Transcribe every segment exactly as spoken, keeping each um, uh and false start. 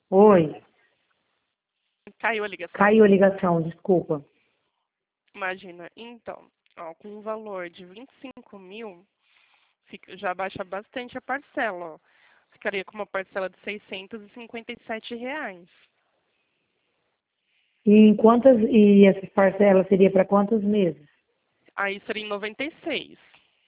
Oi, Caiu a ligação? caiu a ligação, desculpa. Imagina. Então, ó, com um valor de vinte e cinco mil, fica- já baixa bastante a parcela, ó. Ficaria com uma parcela de seiscentos e cinquenta e sete reais. E em quantas, e essa parcela seria para quantos meses? Aí seria em noventa e seis.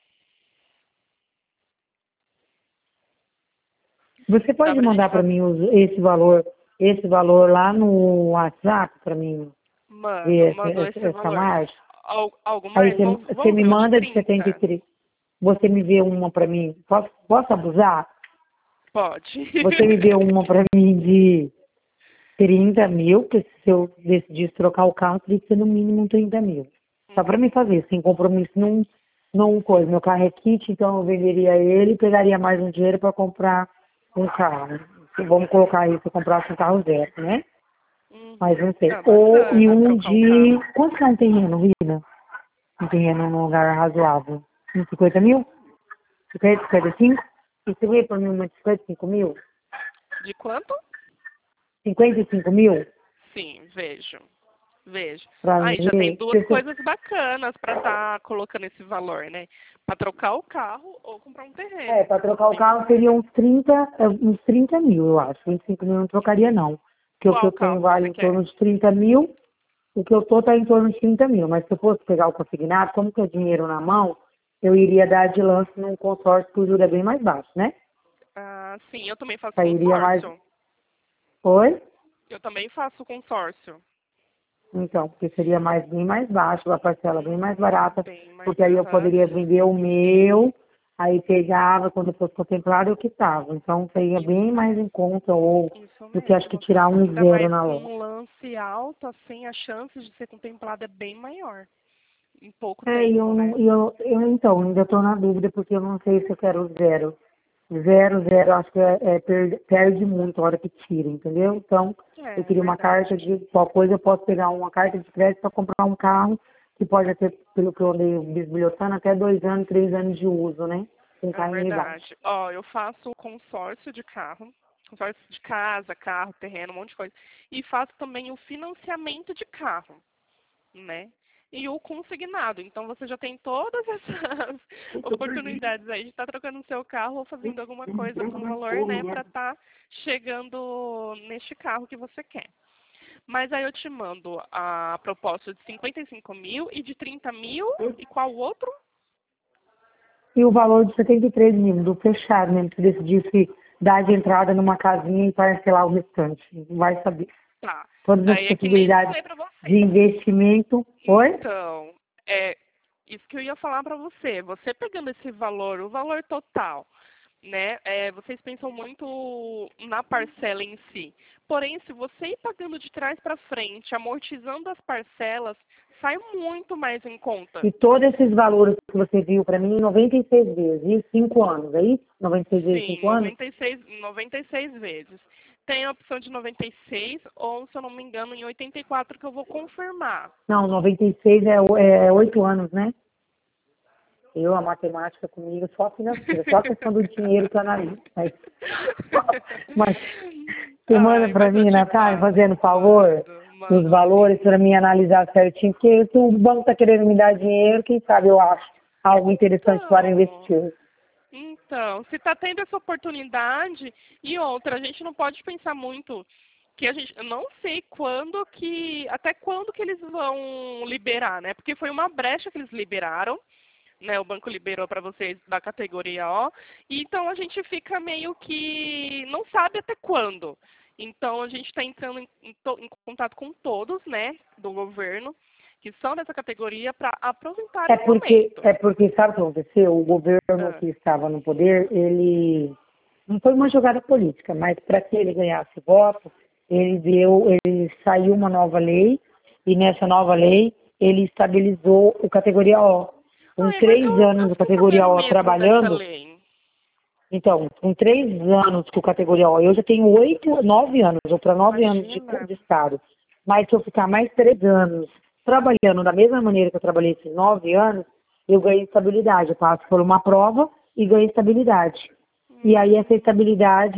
Você Dá pode pra gente mandar para fazer. mim os- esse valor, esse valor lá no WhatsApp para mim Mando, ver essa, mandou essa, esse essa valor. margem? Al- algo Aí mais? você, Vamos, você vamos me ver o de manda de setenta e trinta? três. Você me vê uma para mim. Posso, posso abusar? Pode. Você me vê uma para mim de trinta mil, que se eu decidisse trocar o carro, teria que ser no mínimo trinta mil. Só para Uhum. me fazer, sem compromisso num, num coisa. Meu carro é kit, então eu venderia ele e pegaria mais um dinheiro para comprar um carro. Vamos colocar isso, eu comprasse um carro zero, né? Mas Uhum. não sei. É Ou e bacana um trocar o de. carro. Quanto que é um terreno, Rita? Um terreno num lugar razoável? Uns cinquenta mil? cinquenta, cinquenta e cinco? E você vê para mim uma de cinquenta e cinco mil? De quanto? cinquenta e cinco mil? Sim, vejo. Vejo. Para Aí já tem ver. duas Se você- coisas bacanas para estar colocando esse valor, né? Para trocar o carro ou comprar um É, terreno. para trocar o Bem carro bacana. seria uns trinta, é, uns trinta mil, eu acho. vinte e cinco mil eu não trocaria, não. Porque o que Qual eu tenho carro você vale em quer? torno de trinta mil, o que eu tô tá em torno de trinta mil. Mas se eu fosse pegar o consignado, como que é dinheiro na mão, eu iria dar de lance num consórcio que o juro é bem mais baixo, né? Ah, sim, eu também faço Sairia mais. consórcio. Oi? Eu também faço consórcio. Então, porque seria mais, bem mais baixo, a parcela bem mais Uhum, barata, bem mais porque aí eu barato. poderia vender o meu, aí pegava, quando fosse contemplado, eu quitava. Então, seria Isso, bem mais em conta, ou isso do que acho que mesmo. tirar um Ainda zero mais na com loja. um lance alto, assim, a chance de ser contemplada é bem maior. Em pouco É, e eu, tempo, não- né? e eu, eu então, ainda estou na dúvida, porque eu não sei se eu quero zero. Zero, zero, acho que é, é, perde, perde muito a hora que tira, entendeu? Então, eu É, queria uma carta verdade. de qual coisa, eu posso pegar uma carta de crédito para comprar um carro que pode ter, pelo que eu andei bisbilhotando, até dois anos, três anos de uso, né? Um É carro em idade. verdade. Ó, eu faço consórcio de carro, consórcio de casa, carro, terreno, um monte de coisa. E faço também o financiamento de carro, né? E o consignado. Então você já tem todas essas oportunidades aí de estar trocando o seu carro ou fazendo alguma coisa com valor, né, para estar chegando neste carro que você quer. Mas aí eu te mando a proposta de cinquenta e cinco mil e de trinta mil e qual outro? E o valor de setenta e três mil, do fechado mesmo, se decidisse dar de entrada numa casinha e parcelar o restante. Vai saber. Tá. Todas as Daí é que nem eu possibilidades falei pra de você. investimento. Oi? Então, é isso que eu ia falar pra você. Você pegando esse valor, o valor total, né? É, vocês pensam muito na parcela em si. Porém, se você ir pagando de trás para frente, amortizando as parcelas, sai muito mais em conta. E todos esses valores que você viu para mim, noventa e seis vezes, e cinco anos, é isso? noventa e seis vezes Sim, cinco anos? noventa e seis, noventa e seis vezes. Tem a opção de noventa e seis ou, se eu não me engano, em oitenta e quatro que eu vou confirmar. Não, noventa e seis é, o- é oito anos, né? Eu, a matemática comigo, só a financeira, só a questão do dinheiro que eu analiso. Mas, mas você manda Ai, para mas eu mim, te Natália, passo. fazendo favor, Mando, os mando valores sim. para mim analisar certinho, porque se o banco está querendo me dar dinheiro, quem sabe eu acho algo interessante para Então, investir. então, se está tendo essa oportunidade, e outra, a gente não pode pensar muito que a gente, eu não sei quando que, até quando que eles vão liberar, né? Porque foi uma brecha que eles liberaram, né? O banco liberou para vocês da categoria O, e então a gente fica meio que não sabe até quando. Então a gente está entrando em, em, to- em contato com todos, né, do governo, que são dessa categoria para aproveitar É esse porque, aumento. é porque, sabe o que aconteceu? O governo Ah, que estava no poder, ele não foi uma jogada política, mas para que ele ganhasse voto, ele deu, ele saiu uma nova lei, e nessa nova lei ele estabilizou o categoria O. Com Ai, mas três eu, eu anos o fiquei categoria sabendo O mesmo dessa trabalhando, lei. então, com três anos com categoria O, eu já tenho oito, nove anos, ou para nove anos de, Imagina. de Estado. Mas se eu ficar mais três anos trabalhando da mesma maneira que eu trabalhei esses nove anos, eu ganhei estabilidade. Eu passo por uma prova e ganho estabilidade. E aí essa Hum, estabilidade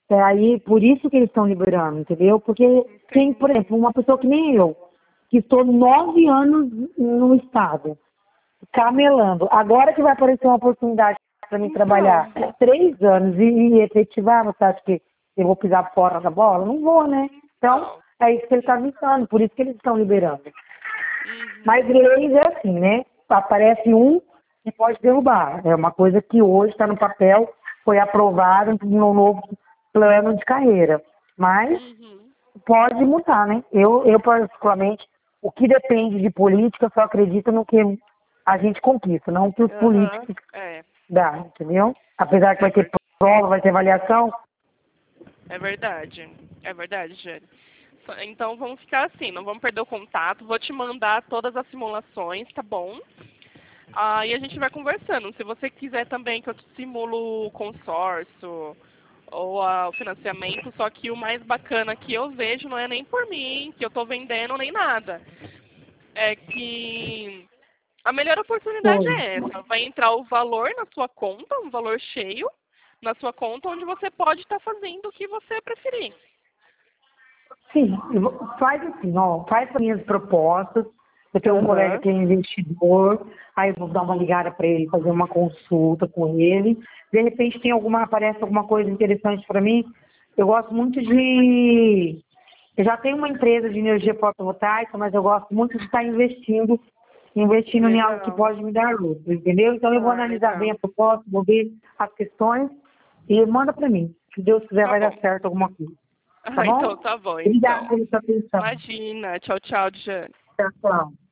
É aí, por isso que eles estão liberando, entendeu? Porque tem, por exemplo, uma pessoa que nem eu, que estou nove anos no estado, camelando. Agora que vai aparecer uma oportunidade para mim Então. trabalhar três anos e, e efetivar, você acha que eu vou pisar fora da bola? Não vou, né? Então, Não. é isso que ele está avisando, por isso que eles estão liberando. Uhum. Mas leis é assim, né? Aparece um e pode derrubar. É uma coisa que hoje está no papel, foi aprovado no novo plano de carreira. Mas Uhum. pode mudar, né? Eu, eu, particularmente, o que depende de política, eu só acredito no que a gente conquista, não o que os Aham. políticos É. dão, entendeu? Apesar que vai ter prova, vai ter avaliação. É verdade. É verdade, Jane. Então vamos ficar assim, não vamos perder o contato. Vou te mandar todas as simulações, tá bom? Aí a gente vai conversando. Se você quiser também que eu te simulo o consórcio ou a- o financiamento, só que o mais bacana que eu vejo não é nem por mim, que eu estou vendendo, nem nada. É que a melhor oportunidade Foi. é essa. Vai entrar o valor na sua conta, um valor cheio na sua conta, onde você pode estar fazendo o que você preferir. Sim, eu vou- faz assim, ó, faz as minhas propostas. Eu tenho um colega Aham. que é investidor, aí eu vou dar uma ligada para ele, fazer uma consulta com ele. De repente tem alguma, aparece alguma coisa interessante para mim. Eu gosto muito de. Eu já tenho uma empresa de energia fotovoltaica, mas eu gosto muito de estar investindo, investindo em algo que Legal. pode me dar lucro, entendeu? Então eu vou Ah, analisar bem legal. a proposta, vou ver as questões e manda para mim. Se Deus quiser, Tá vai dar bom. certo alguma coisa. Tá Ah, então bom? tá bom, Obrigada então. pela sua atenção. Imagina. Tchau, tchau, Jane. Tchau, tchau.